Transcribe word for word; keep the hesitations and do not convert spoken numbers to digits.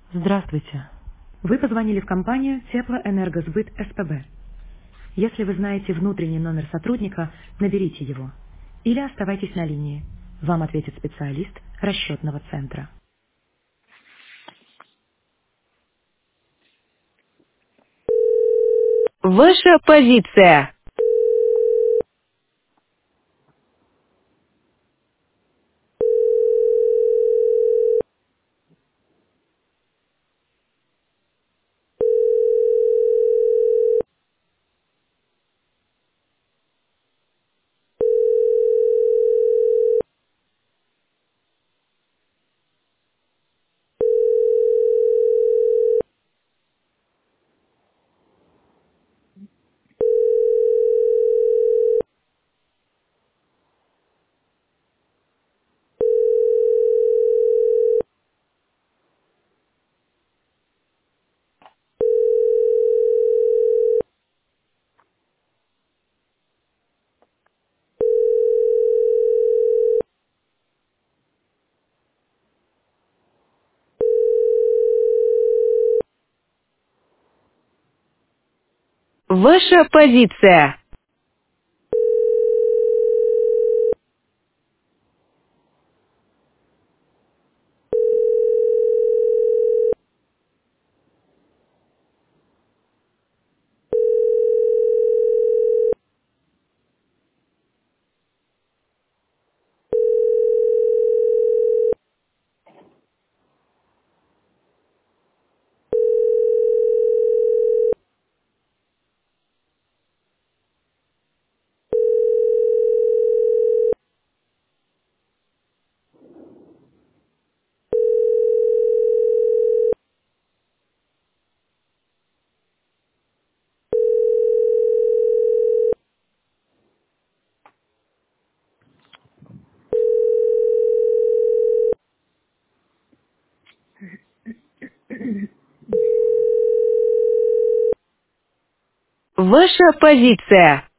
Здравствуйте. Вы позвонили в компанию Теплоэнергосбыт СПБ. Если вы знаете внутренний номер сотрудника, наберите его. Или оставайтесь на линии. Вам ответит специалист расчетного центра. Ваша позиция. Ваша позиция. Ваша позиция.